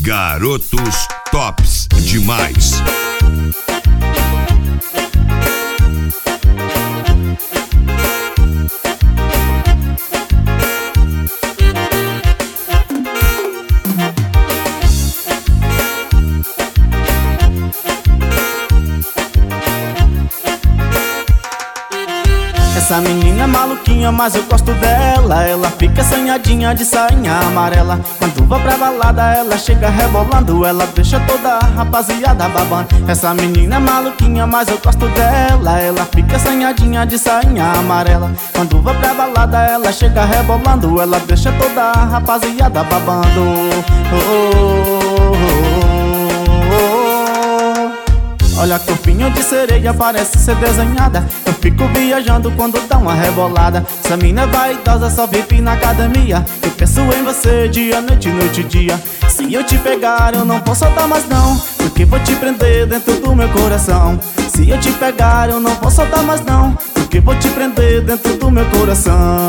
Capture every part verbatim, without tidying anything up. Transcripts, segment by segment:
Garotos Tops Demais. Essa menina é maluquinha, mas eu gosto dela. Ela fica assanhadinha de sainha amarela. Quando vai pra balada, ela chega rebolando. Ela deixa toda a rapaziada babando. Essa menina é maluquinha, mas eu gosto dela. Ela fica assanhadinha de sainha amarela. Quando vai pra balada, ela chega rebolando. Ela deixa toda a rapaziada babando. Oh, oh, oh, oh. Olha, corpinho de sereia, parece ser desenhada. Eu fico viajando quando dá uma rebolada. Essa mina é vaidosa, só vive na academia. Eu penso em você dia, noite, noite, dia. Se eu te pegar, eu não posso soltar mais não, porque vou te prender dentro do meu coração. Se eu te pegar, eu não posso soltar mais não, porque vou te prender dentro do meu coração.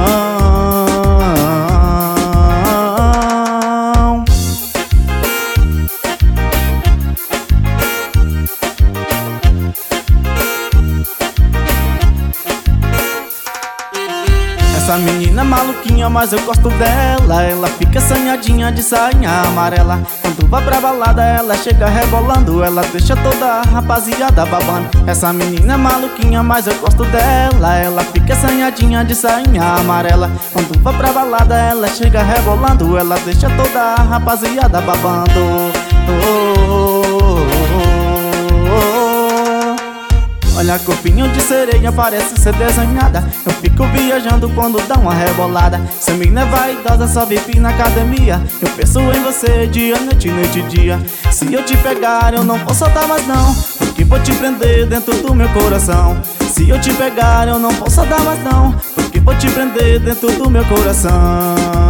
Essa menina é maluquinha, mas eu gosto dela. Ela fica assanhadinha de sainha amarela. Quando vai pra balada, ela chega rebolando. Ela deixa toda a rapaziada babando. Essa menina é maluquinha, mas eu gosto dela. Ela fica assanhadinha de sainha amarela. Quando vai pra balada, ela chega rebolando. Ela deixa toda a rapaziada babando. Oh, oh, oh, oh. Olha, corpinho de sereia, parece ser desenhada. Eu fico viajando quando dá uma rebolada. Essa mina é vaidosa, só vive na academia. Eu penso em você dia, noite, noite, dia. Se eu te pegar, eu não posso soltar mais não, porque vou te prender dentro do meu coração. Se eu te pegar, eu não posso soltar mais não, porque vou te prender dentro do meu coração.